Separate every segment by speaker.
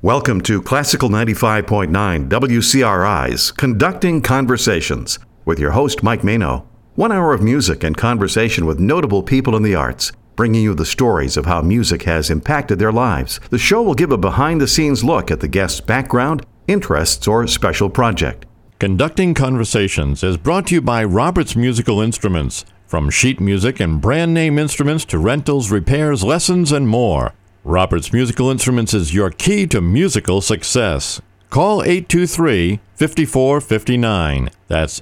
Speaker 1: Welcome to Classical 95.9 WCRI's Conducting Conversations with your host, Mike Mano. 1 hour of music and conversation with notable people in the arts, bringing you the stories of how music has impacted their lives. The show will give a behind-the-scenes look at the guest's background, interests, or special project.
Speaker 2: Conducting Conversations is brought to you by Roberts Musical Instruments. From sheet music and brand name instruments to rentals, repairs, lessons, and more. Roberts Musical Instruments is your key to musical success. Call 823-5459. That's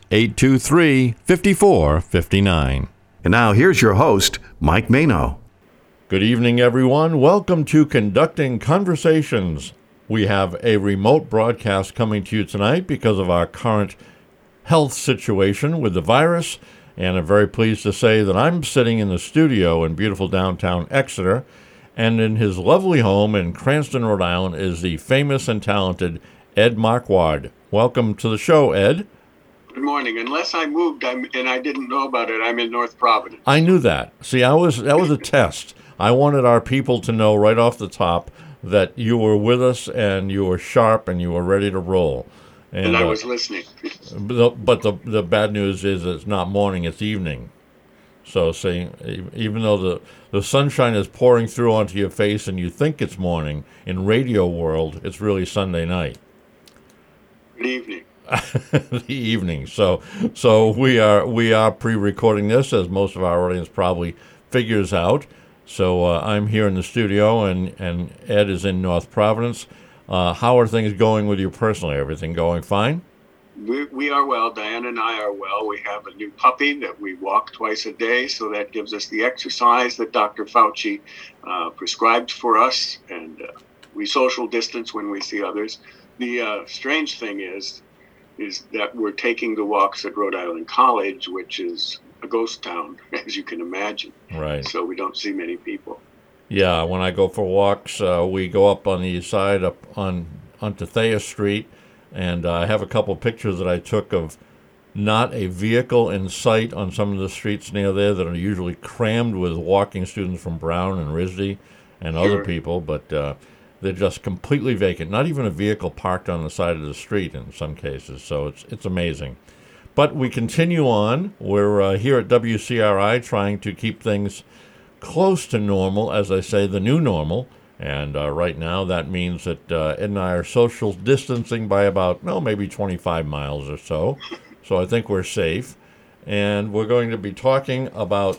Speaker 2: 823-5459.
Speaker 1: And now here's your host, Mike Mano.
Speaker 2: Good evening, everyone. Welcome to Conducting Conversations. We have a remote broadcast coming to you tonight because of our current health situation with the virus. And I'm very pleased to say that I'm sitting in the studio in beautiful downtown Exeter. And in his lovely home in Cranston, Rhode Island, is the famous and talented Ed Marquardt. Welcome to the show, Ed.
Speaker 3: Good morning. Unless I moved and I didn't know about it, I'm in North Providence.
Speaker 2: I knew that. See, that was a test. I wanted our people to know right off the top that you were with us and you were sharp and you were ready to roll.
Speaker 3: And I was listening.
Speaker 2: But the bad news is it's not morning, it's evening. So even though the sunshine is pouring through onto your face and you think it's morning, in radio world, it's really Sunday night.
Speaker 3: Good evening.
Speaker 2: The evening. So we are pre-recording this, as most of our audience probably figures out. So I'm here in the studio, and Ed is in North Providence. How are things going with you personally? Everything going fine?
Speaker 3: We are well. Diana and I are well. We have a new puppy that we walk twice a day, so that gives us the exercise that Dr. Fauci prescribed for us, and we social distance when we see others. The strange thing is that we're taking the walks at Rhode Island College, which is a ghost town, as you can imagine.
Speaker 2: Right.
Speaker 3: So we don't see many people.
Speaker 2: Yeah, when I go for walks, we go up on the east side, up onto Thayer Street. And I have a couple pictures that I took of not a vehicle in sight on some of the streets near there that are usually crammed with walking students from Brown and RISD and other people, but they're just completely vacant. Not even a vehicle parked on the side of the street in some cases, so it's amazing. But we continue on. We're here at WCRI trying to keep things close to normal, as I say, the new normal. And right now, that means that Ed and I are social distancing by about, maybe 25 miles or so. So I think we're safe. And we're going to be talking about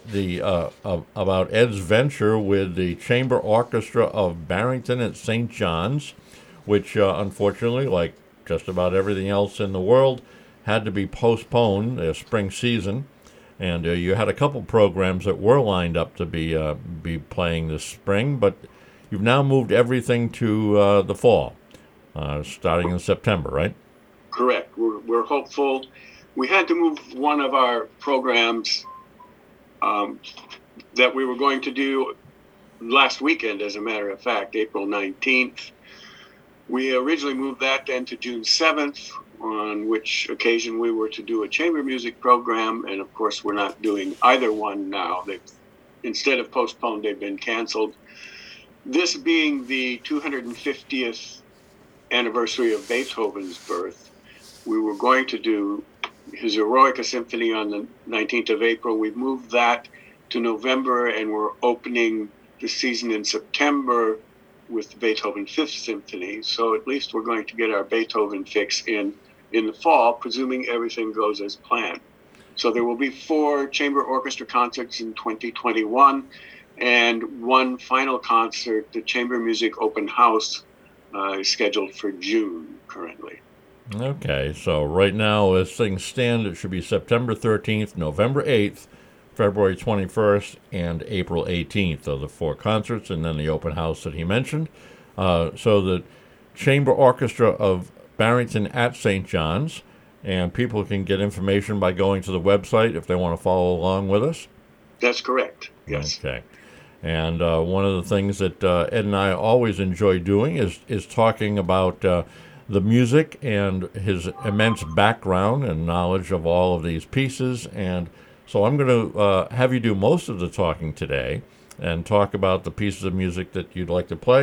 Speaker 2: about Ed's venture with the Chamber Orchestra of Barrington at St. John's, which unfortunately, like just about everything else in the world, had to be postponed their spring season. And you had a couple programs that were lined up to be playing this spring, but you've now moved everything to the fall, starting in September, right?
Speaker 3: Correct. We're hopeful. We had to move one of our programs that we were going to do last weekend, as a matter of fact, April 19th. We originally moved that then to June 7th, on which occasion we were to do a chamber music program. And of course, we're not doing either one now. Instead of postponed, they've been canceled. This being the 250th anniversary of Beethoven's birth, we were going to do his Eroica Symphony on the 19th of April. We've moved that to November, and we're opening the season in September with the Beethoven Fifth Symphony. So at least we're going to get our Beethoven fix in the fall, presuming everything goes as planned. So there will be 4 chamber orchestra concerts in 2021. And one final concert, the Chamber Music Open House, is scheduled for June currently.
Speaker 2: Okay, so right now, as things stand, it should be September 13th, November 8th, February 21st, and April 18th are the 4 concerts, and then the open house that he mentioned. So the Chamber Orchestra of Barrington at St. John's, and people can get information by going to the website if they want to follow along with us?
Speaker 3: That's correct, yes.
Speaker 2: Okay. And one of the things that Ed and I always enjoy doing is talking about the music and his immense background and knowledge of all of these pieces. And so I'm going to have you do most of the talking today and talk about the pieces of music that you'd like to play.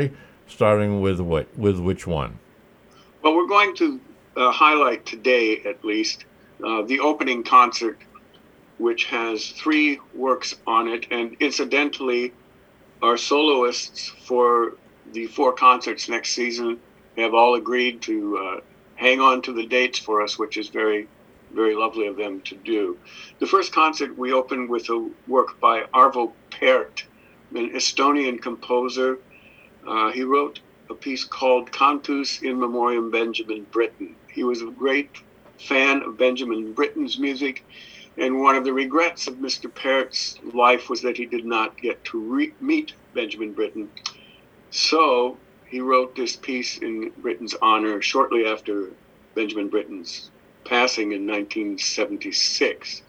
Speaker 2: starting with which one?
Speaker 3: Well, we're going to highlight today, at least, the opening concert, which has 3 works on it. And incidentally, our soloists for the 4 concerts next season have all agreed to hang on to the dates for us, which is very, very lovely of them to do. The first concert we opened with a work by Arvo Pärt, an Estonian composer. He wrote a piece called Cantus in Memoriam Benjamin Britten. He was a great fan of Benjamin Britten's music, and one of the regrets of Mr. Pärt's life was that he did not get to meet Benjamin Britten. So he wrote this piece in Britten's honor shortly after Benjamin Britten's passing in 1976.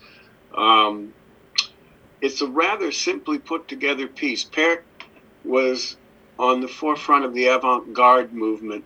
Speaker 3: It's a rather simply put together piece. Pärt was on the forefront of the avant-garde movement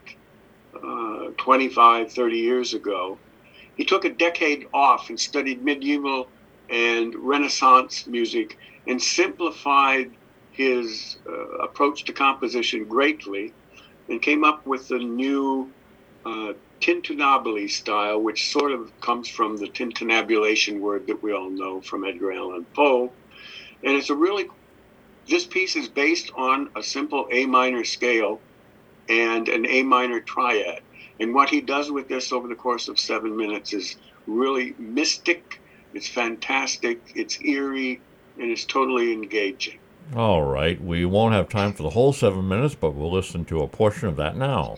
Speaker 3: 25, 30 years ago. He took a decade off and studied medieval and Renaissance music and simplified his approach to composition greatly and came up with the new tintinnabuli style, which sort of comes from the tintinnabulation word that we all know from Edgar Allan Poe. And this piece is based on a simple A minor scale and an A minor triad. And what he does with this over the course of 7 minutes is really mystic, it's fantastic, it's eerie, and it's totally engaging.
Speaker 2: All right, we won't have time for the whole 7 minutes, but we'll listen to a portion of that now.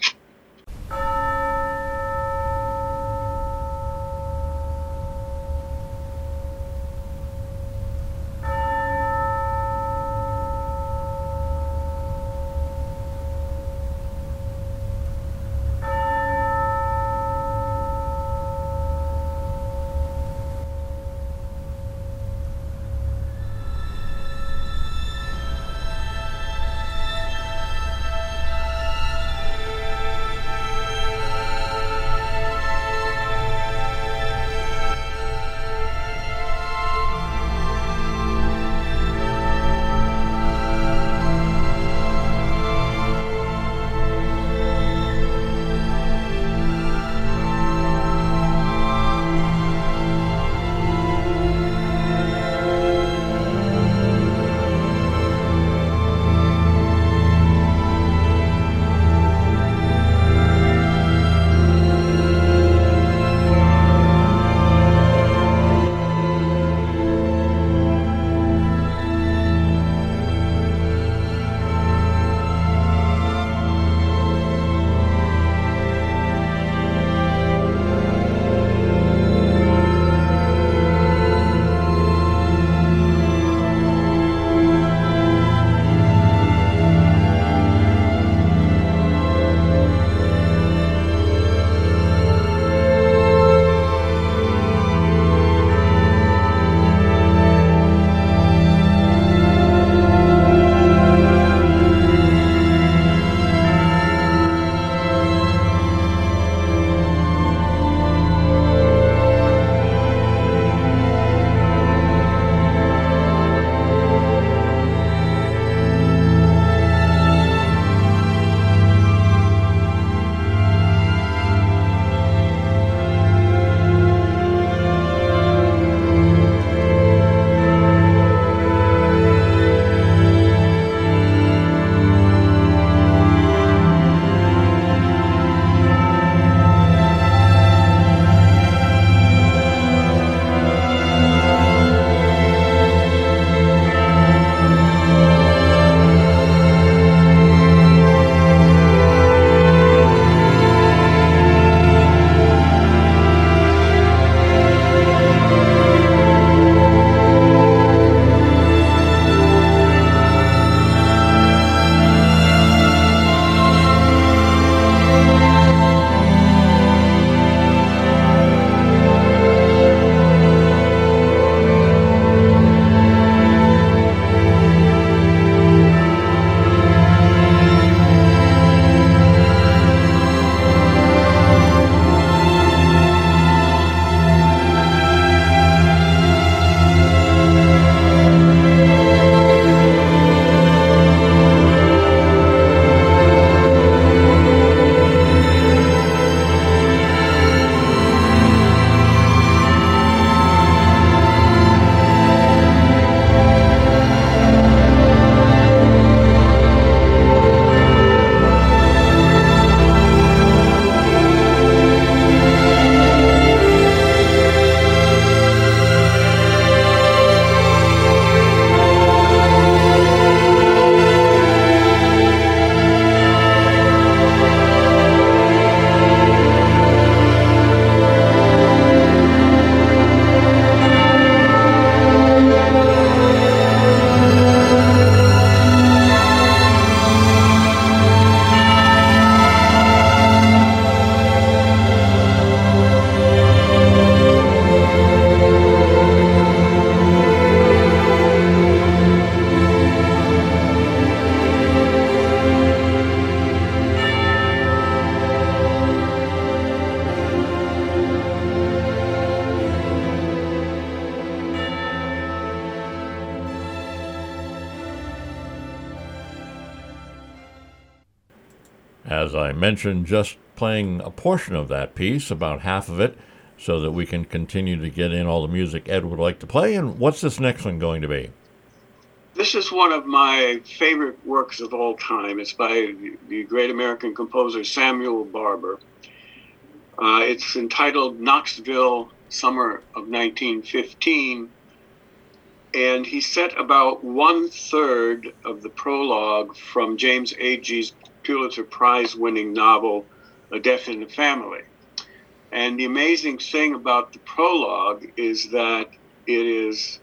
Speaker 2: as I mentioned, just playing a portion of that piece, about half of it, so that we can continue to get in all the music Ed would like to play. And what's this next one going to be?
Speaker 3: This is one of my favorite works of all time. It's by the great American composer Samuel Barber. It's entitled Knoxville, Summer of 1915. And he set about 1/3 of the prologue from James Agee's Pulitzer Prize-winning novel, A Death in the Family. And the amazing thing about the prologue is that it is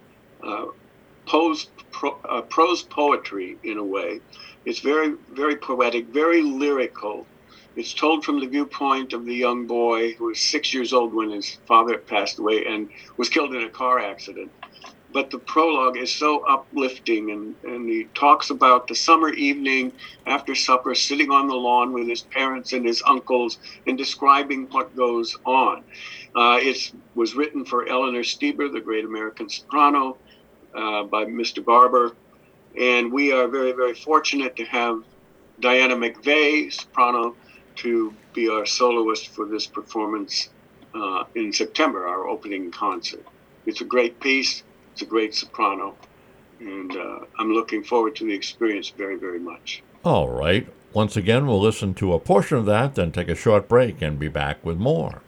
Speaker 3: prose poetry in a way. It's very, very poetic, very lyrical. It's told from the viewpoint of the young boy who was 6 years old when his father passed away and was killed in a car accident. But the prologue is so uplifting, and he talks about the summer evening after supper, sitting on the lawn with his parents and his uncles and describing what goes on. It was written for Eleanor Steber, the great American soprano, by Mr. Barber. And we are very, very fortunate to have Diana McVeigh, soprano, to be our soloist for this performance in September, our opening concert. It's a great piece. It's a great soprano, and I'm looking forward to the experience very, very much.
Speaker 2: All right. Once again, we'll listen to a portion of that, then take a short break and be back with more.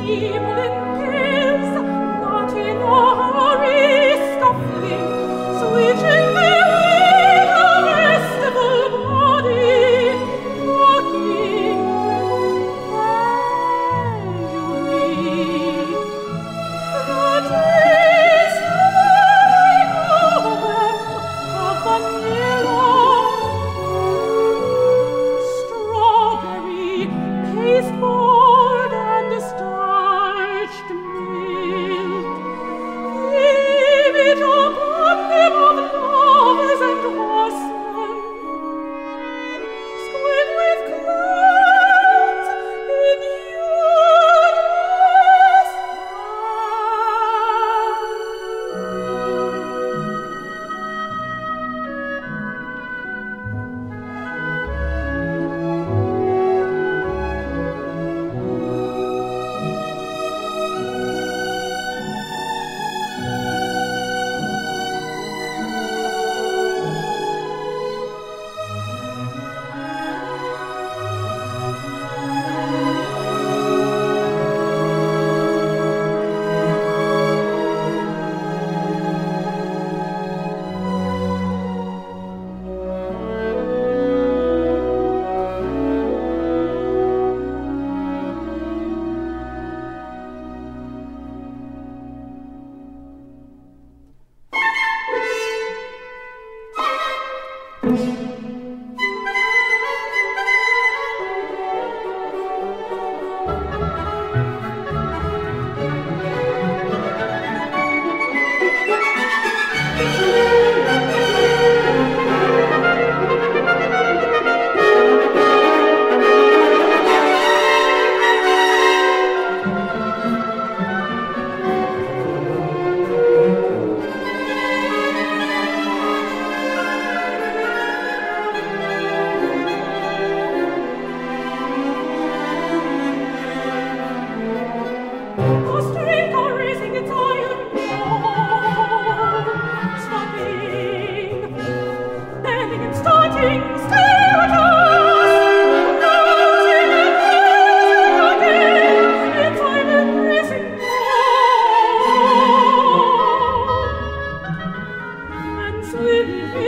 Speaker 4: People in peace, not in a hurry, scuffling,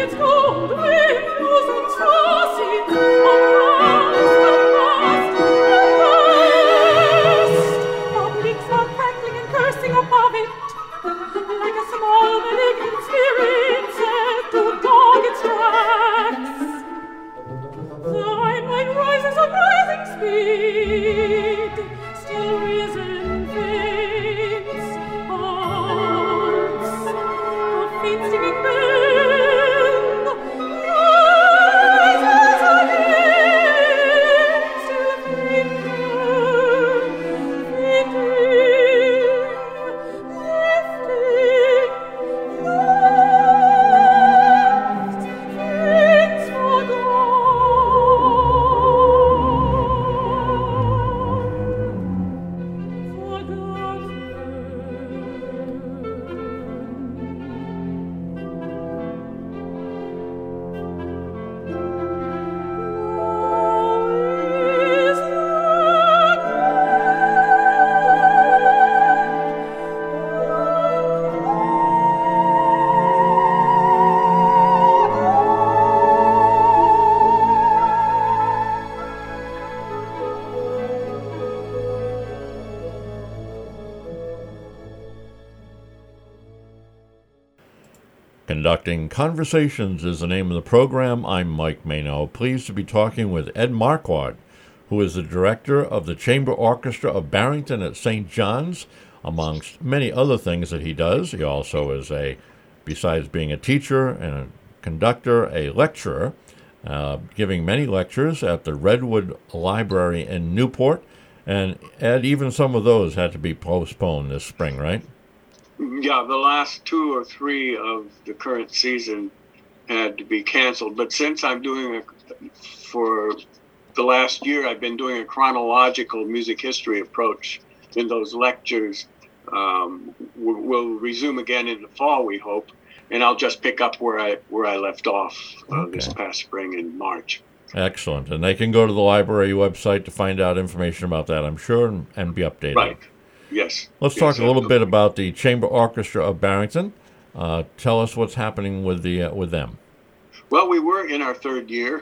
Speaker 2: Conducting Conversations is the name of the program. I'm Mike Mano, pleased to be talking with Ed Marquardt, who is the director of the Chamber Orchestra of Barrington at St. John's, amongst many other things that he does. He also is besides being a teacher and a conductor, a lecturer, giving many lectures at the Redwood Library in Newport. And Ed, even some of those had to be postponed this spring, right?
Speaker 3: Yeah, the last 2 or 3 of the current season had to be canceled. But since I'm doing for the last year, I've been doing a chronological music history approach in those lectures. We'll resume again in the fall, we hope, and I'll just pick up where I left off this past spring in March.
Speaker 2: Excellent. And they can go to the library website to find out information about that, I'm sure, and be updated.
Speaker 3: Right. Yes.
Speaker 2: Let's talk a little bit about the Chamber Orchestra of Barrington. Tell us what's happening with them.
Speaker 3: Well, we were in our 3rd year.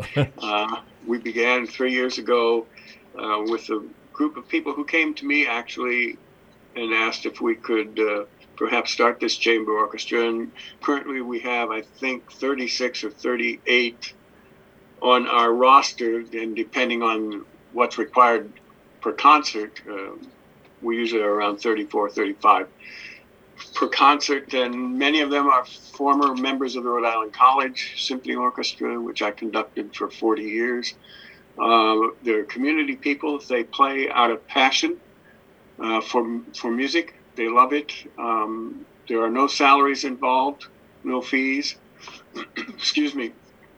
Speaker 3: We began 3 years ago with a group of people who came to me actually and asked if we could perhaps start this chamber orchestra. And currently we have, I think, 36 or 38 on our roster, and depending on what's required per concert, we usually are around 34, 35 per concert, and many of them are former members of the Rhode Island College Symphony Orchestra, which I conducted for 40 years. They're community people. They play out of passion for music. They love it. There are no salaries involved, no fees. Excuse me.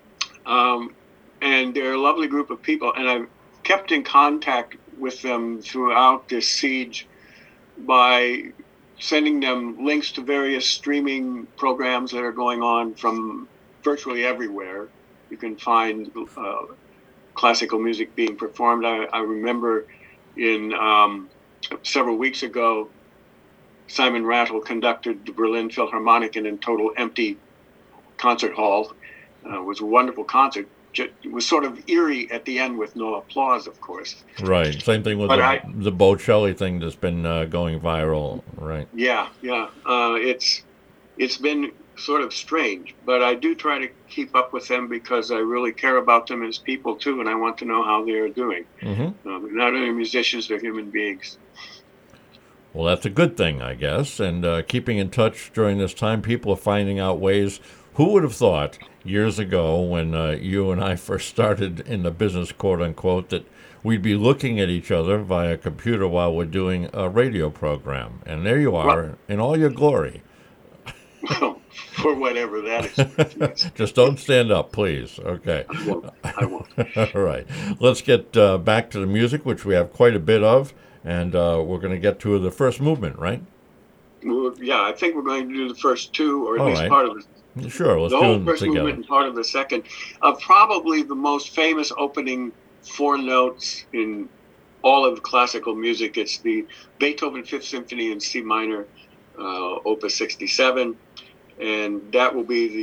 Speaker 3: And they're a lovely group of people, and I've kept in contact with them throughout this siege by sending them links to various streaming programs that are going on from virtually everywhere. You can find classical music being performed. I remember in several weeks ago, Simon Rattle conducted the Berlin Philharmonic in a total empty concert hall. It was a wonderful concert. It was sort of eerie at the end with no applause, of course.
Speaker 2: Right. Same thing with the Bocelli thing that's been going viral, right?
Speaker 3: Yeah. It's been sort of strange, but I do try to keep up with them because I really care about them as people too, and I want to know how they are doing. Mm-hmm. They're not only musicians, they're human beings.
Speaker 2: Well, that's a good thing, I guess. And keeping in touch during this time, people are finding out ways. Who would have thought years ago when you and I first started in the business, quote unquote, that we'd be looking at each other via computer while we're doing a radio program? And there you are in all your glory.
Speaker 3: Well, for whatever that is.
Speaker 2: Just don't stand up, please. Okay.
Speaker 3: I won't.
Speaker 2: All right. Let's get back to the music, which we have quite a bit of, and we're going to get to the first movement, right?
Speaker 3: Well, yeah, I think we're going to do the first 2, or at least part of it.
Speaker 2: Sure, let's
Speaker 3: do them together. The whole first movement and part of the second. Probably the most famous opening 4 notes in all of classical music. It's the Beethoven Fifth Symphony in C minor, Opus 67, and that will be the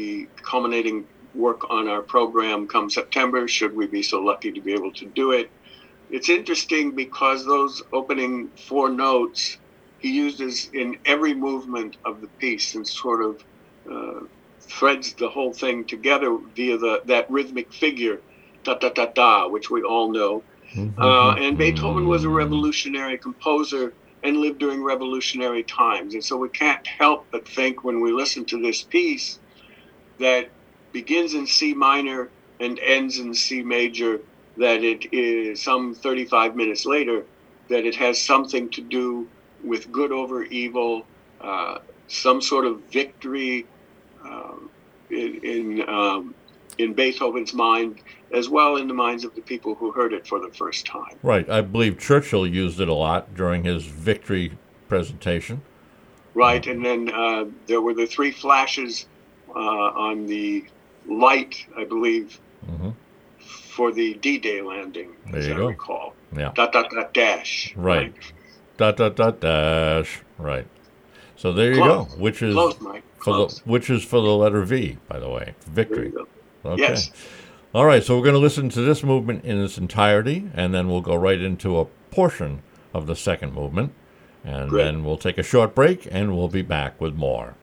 Speaker 3: culminating work on our program come September, should we be so lucky to be able to do it. It's interesting because those opening 4 notes he uses in every movement of the piece and sort of threads the whole thing together via that rhythmic figure, ta-ta-ta-ta, which we all know. And Beethoven was a revolutionary composer and lived during revolutionary times. And so we can't help but think when we listen to this piece that begins in C minor and ends in C major, that it is some 35 minutes later, that it has something to do with good over evil, some sort of victory in Beethoven's mind, as well in the minds of the people who heard it for the first time.
Speaker 2: Right. I believe Churchill used it a lot during his victory presentation.
Speaker 3: Right, and then there were the 3 flashes on the light, I believe, for the D-Day landing, as I recall.
Speaker 2: Yeah.
Speaker 3: Dot, dot, dot, dash.
Speaker 2: Right. Dot, dot, dot, dash. Right. So there you go. Which is
Speaker 3: close, Mike. Close.
Speaker 2: Which is for the letter V, by the way. Victory.
Speaker 3: There you go.
Speaker 2: Okay.
Speaker 3: Yes.
Speaker 2: All right, so we're going to listen to this movement in its entirety, and then we'll go right into a portion of the second movement. And then we'll take a short break, and we'll be back with more.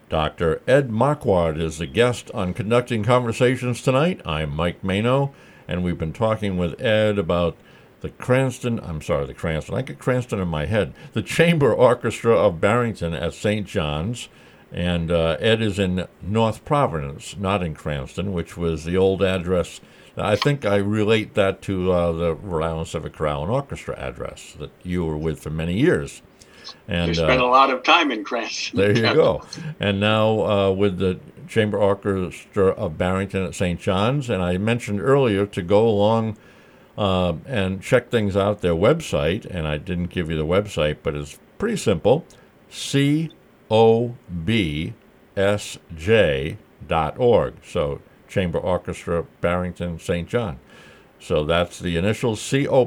Speaker 2: Dr. Ed Marquardt is the guest on Conducting Conversations tonight. I'm Mike Mano, and we've been talking with Ed about the Cranston, I get Cranston in my head, the Chamber Orchestra of Barrington at St. John's. And Ed is in North Providence, not in Cranston, which was the old address. I think I relate that to the Rhode Island Civic Chorale and Orchestra address that you were with for many years. And
Speaker 3: you spent a lot of time in Cranston.
Speaker 2: There you go. And now with the Chamber Orchestra of Barrington at St. John's, and I mentioned earlier to go along and check things out, their website, and I didn't give you the website, but it's pretty simple, cobsj.org. So Chamber Orchestra Barrington St. John. So that's the initials,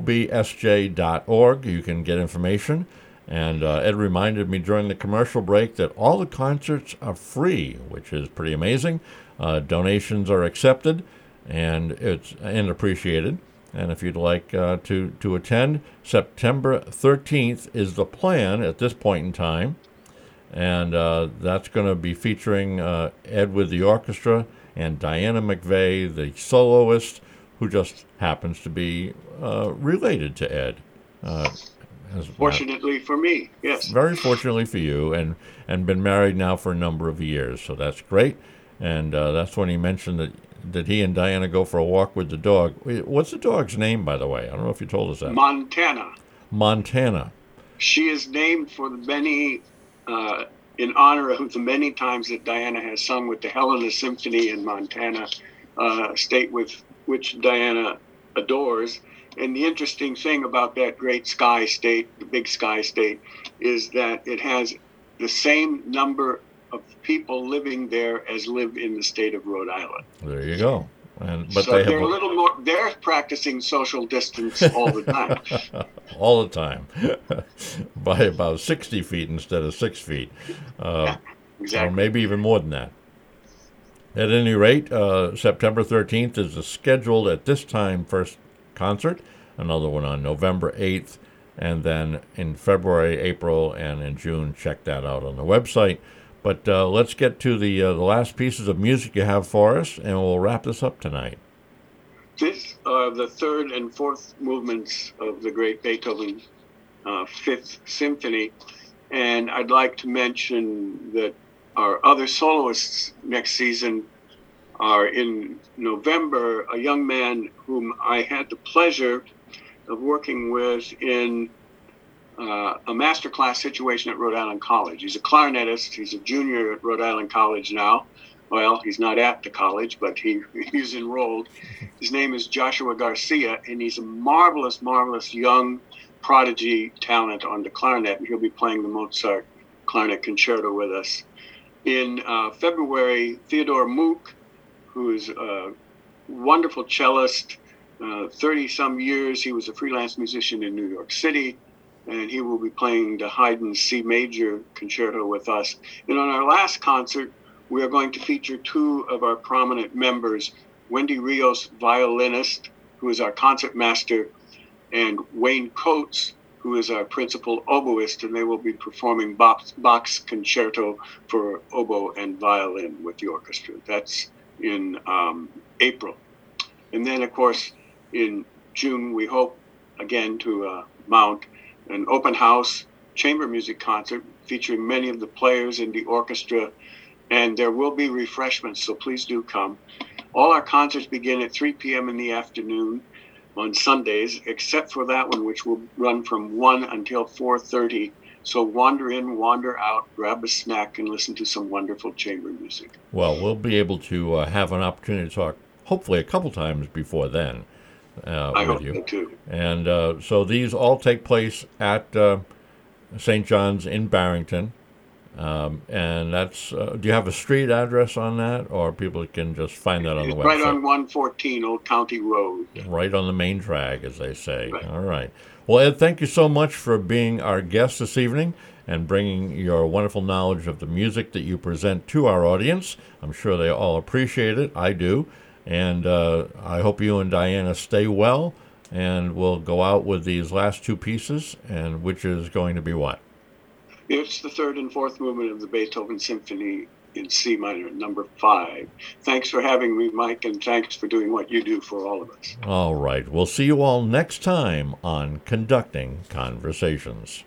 Speaker 2: cobsj.org. You can get information. And Ed reminded me during the commercial break that all the concerts are free, which is pretty amazing. Donations are accepted, and it's appreciated. And if you'd like to attend, September 13th is the plan at this point in time. And that's going to be featuring Ed with the orchestra and Diana McVeigh, the soloist, who just happens to be related to Ed.
Speaker 3: Fortunately for me, yes.
Speaker 2: Very fortunately for you, and been married now for a number of years, so that's great. And that's when he mentioned that he and Diana go for a walk with the dog. What's the dog's name, by the way? I don't know if you told us that.
Speaker 3: Montana.
Speaker 2: Montana. She
Speaker 3: is named for the many, in honor of the many times that Diana has sung with the Helena Symphony in Montana, state with which Diana adores. And the interesting thing about that great sky state, the big sky state, is that it has the same number of people living there as live in the state of Rhode Island.
Speaker 2: There you go. But
Speaker 3: so they're a little more, they're practicing social distance all the time.
Speaker 2: All the time. By about 60 feet instead of 6 feet.
Speaker 3: Exactly.
Speaker 2: Or maybe even more than that. At any rate, September 13th is the scheduled, at this time, first concert. Another one on November 8th. And then in February, April, and in June, check that out on the website. But let's get to the last pieces of music you have for us, and we'll wrap this up tonight.
Speaker 3: These are the third and fourth movements of the great Beethoven Fifth Symphony. And I'd like to mention that our other soloists next season are in November, a young man whom I had the pleasure of working with in a masterclass situation at Rhode Island College. He's a clarinetist. He's a junior at Rhode Island College now. Well, he's not at the college, but he's enrolled. His name is Joshua Garcia, and he's a marvelous, marvelous young prodigy talent on the clarinet. And he'll be playing the Mozart Clarinet Concerto with us. In February, Theodore Mook, who is a wonderful cellist, 30-some years. He was a freelance musician in New York City, and he will be playing the Haydn C Major Concerto with us. And on our last concert, we are going to feature two of our prominent members, Wendy Rios, violinist, who is our concert master, and Wayne Coates, who is our principal oboist, and they will be performing Bach's Concerto for oboe and violin with the orchestra. That's in April. And then, of course, in June, we hope again to mount an open house chamber music concert featuring many of the players in the orchestra, and there will be refreshments, so please do come. All our concerts begin at 3 p.m. in the afternoon on Sundays, except for that one, which will run from 1 until 4:30. So wander in, wander out, grab a snack, and listen to some wonderful chamber music.
Speaker 2: Well, we'll be able to have an opportunity to talk, hopefully a couple times before then,
Speaker 3: I
Speaker 2: with
Speaker 3: hope
Speaker 2: you.
Speaker 3: So too.
Speaker 2: And so these all take place at St. John's in Barrington. And that's, do you have a street address on that, or people can just find that on the website?
Speaker 3: Right on 114 Old County Road.
Speaker 2: Right on the main drag, as they say.
Speaker 3: Right.
Speaker 2: All right. Well, Ed, thank you so much for being our guest this evening and bringing your wonderful knowledge of the music that you present to our audience. I'm sure they all appreciate it. I do. And I hope you and Diana stay well, and we'll go out with these last two pieces, and which is going to be what?
Speaker 3: It's the third and fourth movement of the Beethoven Symphony in C minor, number 5. Thanks for having me, Mike, and thanks for doing what you do for all of us.
Speaker 2: All right. We'll see you all next time on Conducting Conversations.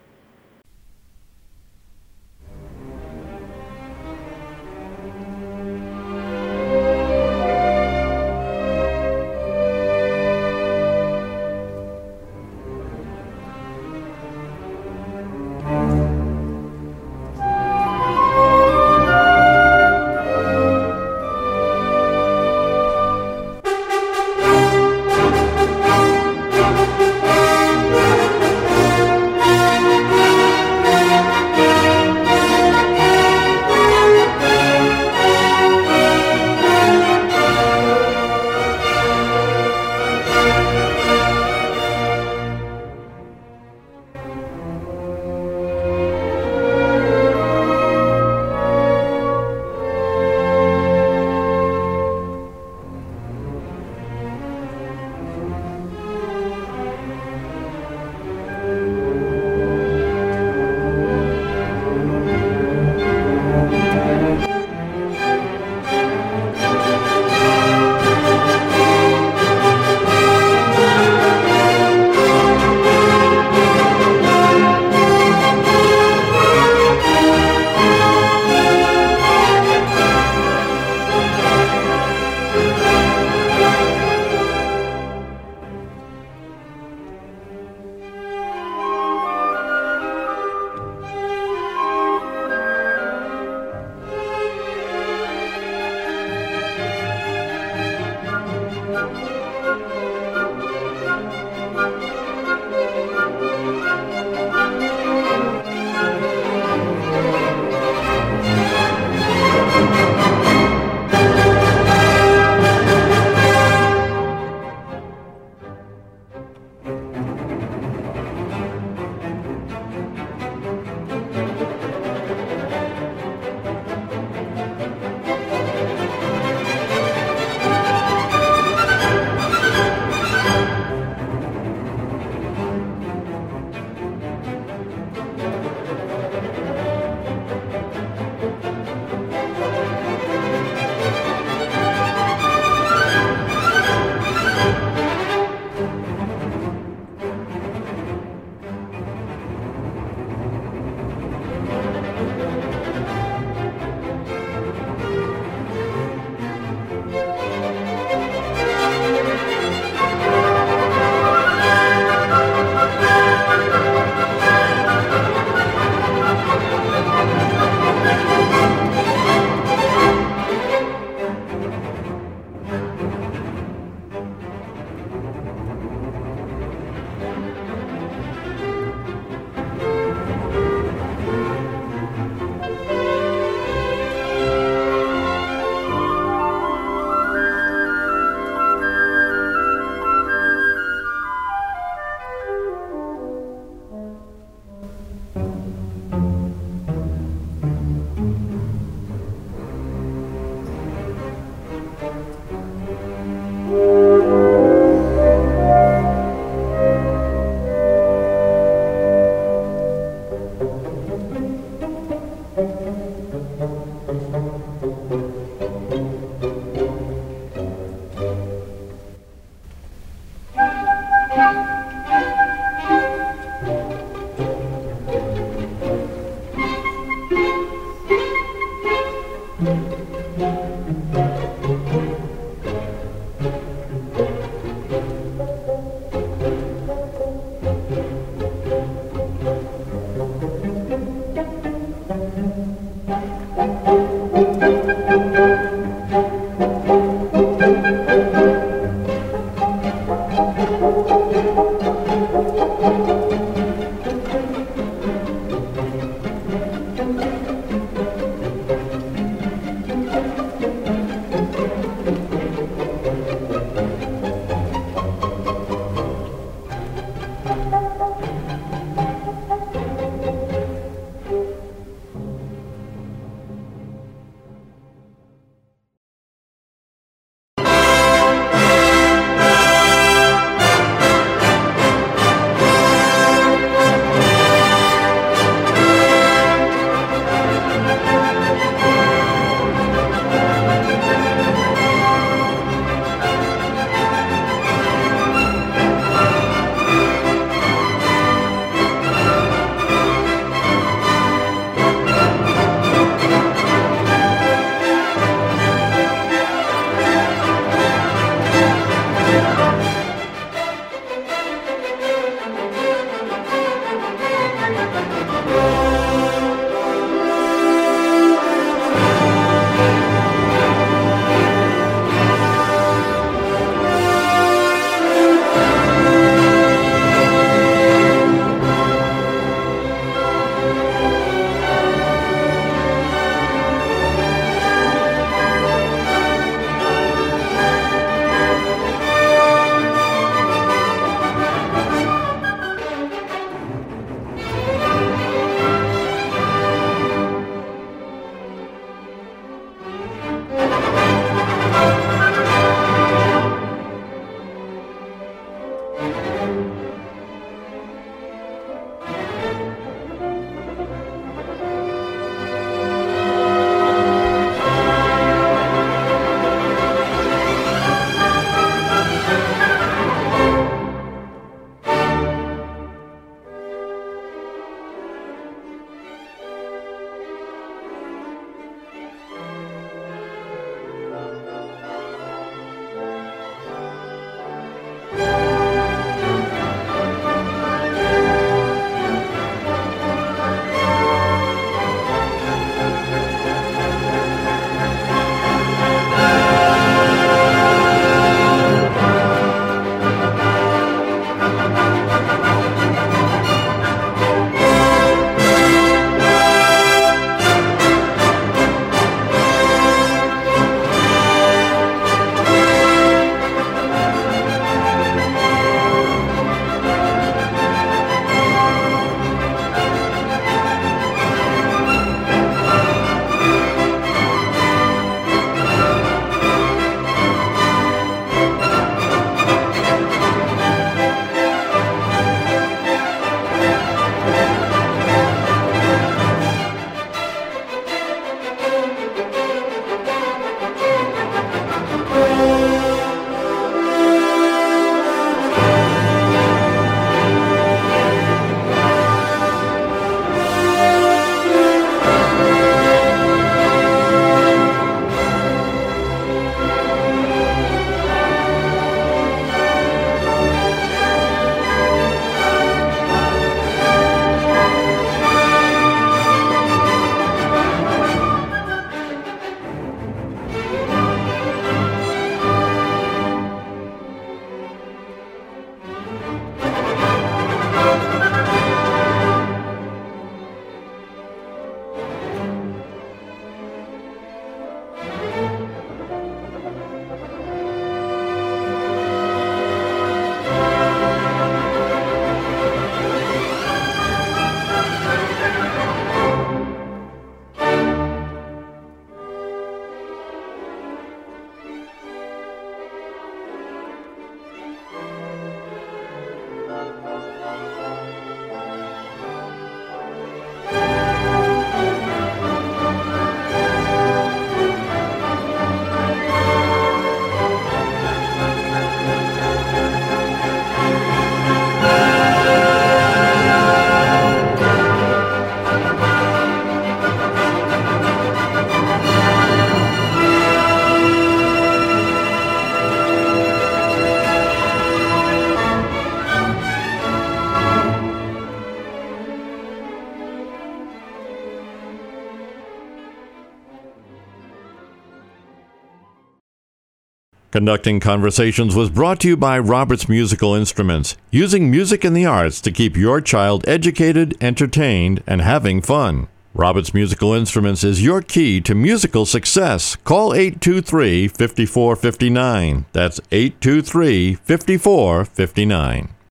Speaker 2: Conducting Conversations was brought to you by Roberts Musical Instruments, using music and the arts to keep your child educated, entertained, and having fun. Roberts Musical Instruments is your key to musical success. Call 823-5459. That's 823-5459.